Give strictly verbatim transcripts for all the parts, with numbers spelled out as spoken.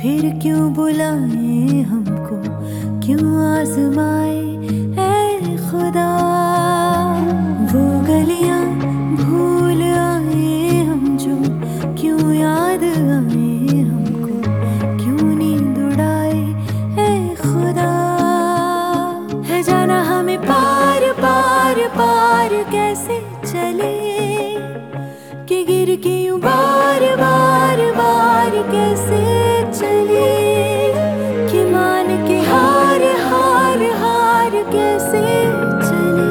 फिर क्यों बुलाए हमको, क्यों आजमाए ऐ खुदा। वो गलियां भूल आए हम जो, क्यों याद आए हमको, क्यों नींद उड़ाए ऐ खुदा। है जाना हमें पार पार पार कैसे चले, कि गिर के यूं बार बार बार कैसे चले, कि मान के हार हार हार कैसे चले,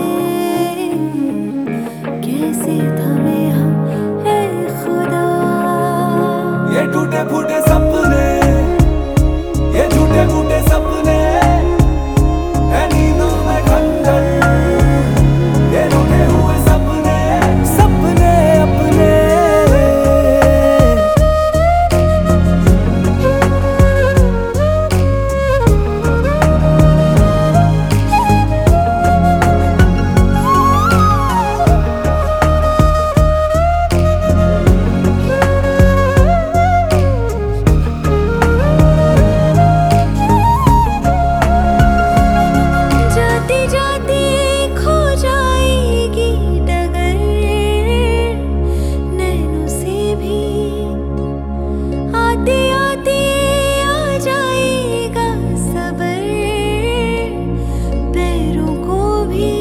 कैसे थमे हम ऐ खुदा। ये टूटे फूटे सपने, ये झूठे फूटे सपने, है नींदों में खंडर, ये रूठे हुए सपने, सपने अपने। आते आते आ जाएगा सबर, पैरों को भी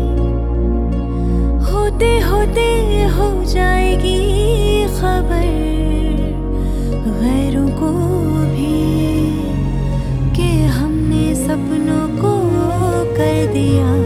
होते होते हो जाएगी खबर, गैरों को भी कि हमने सपनों को कर दिया